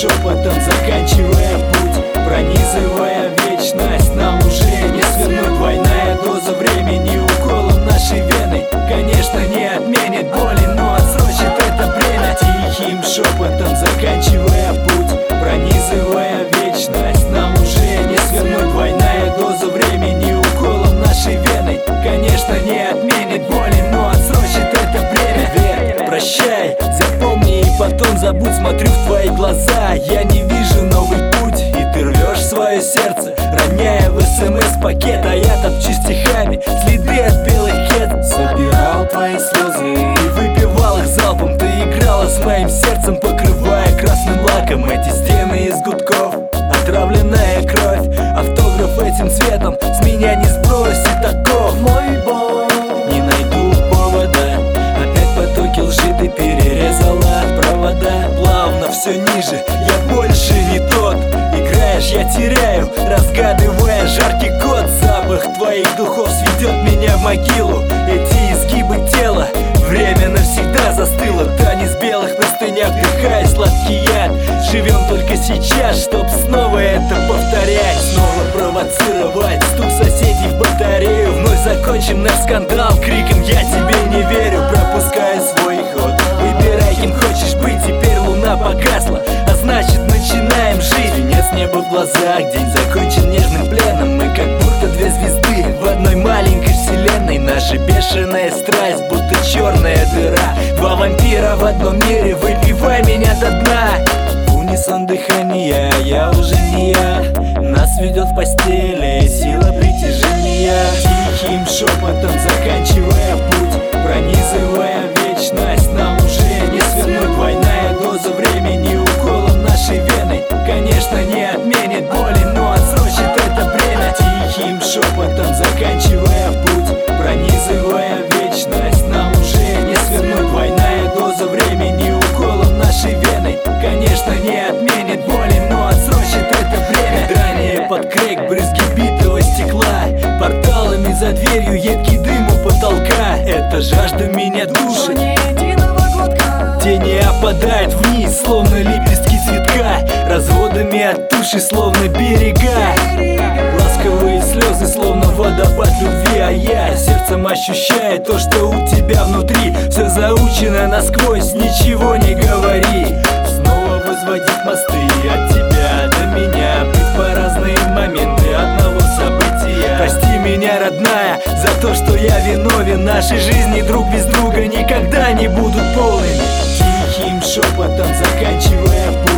шепотом заканчивая путь, пронизывая вечность. Нам уже не свернуть, двойная доза времени уколом нашей вены, конечно, не отменит боли, но отсрочит это время. Тихим шепотом заканчивая путь, пронизывая вечность. Нам уже не свернуть, двойная доза времени уколом нашей вены, конечно, не отменит боли, но отсрочит это время. Верь, прощай, запомни и потом забудь. Смотрю в твои глаза, я не вижу новый путь, и ты рвешь свое сердце, роняя в СМС-пакет. А я топчу стихами следы от белых кед. Собирал твои слезы и выпивал их залпом. Ты играла с моим сердцем, покрывая красным лаком эти стены из гудков. Отравленная кровь, автограф этим цветом с меня не сбросит оков. Мой бог, не найду повода, опять потоки лжи ты перерезала провода. Плавно все ниже, я больше не тот. Играешь, я теряю, разгадывая жаркий код. Запах твоих духов сведет меня в могилу. Эти изгибы тела, время навсегда застыло. Танец в белых простынях, вдыхая сладкий яд. Живем только сейчас, чтоб снова это повторять. Снова провоцировать стук соседей в батарею. Вновь закончим наш скандал криком «Я тебе не верю», пропуская свой ход. Выбирай, кем хочешь быть, теперь луна погасла, а значит начинаем жить. Венец неба в глазах, день закончен нежным пленом. Мы как будто две звезды в одной маленькой вселенной. Наша бешеная страсть, будто черная дыра. Два вампира в одном мире, выпивай меня до дна. Унисон дыхания, я уже не я. Нас ведет в постели сила притяжения. Тихим шепотом заканчивая путь, пронизывая вечность. Нам уже не свернуть, двойная доза времени уколом нашей вены, конечно, не отменит боли, но отсрочит это время. Тихим шепотом заканчивая путь, пронизывая вечность. Нам уже не свернуть, двойная доза времени уколом нашей вены, конечно, не отменит боли, но отсрочит это время. Драние под крик, брызги битого стекла, порталами за дверью едкий дым у потолка. Эта жажда меня душит, тени опадают вниз, словно лепестки цветка, разводами от туши, словно берега. Ласковые слезы, словно водопад любви, а я сердцем ощущаю то, что у тебя внутри. Все заучено насквозь, ничего не говори. Снова возводить мосты от тебя до меня, быть по разные моменты одного события. Прости меня, родная, за то, что я виновен. Наши жизни друг без друга никогда не будут полными. Тихим шепотом заканчивая путь,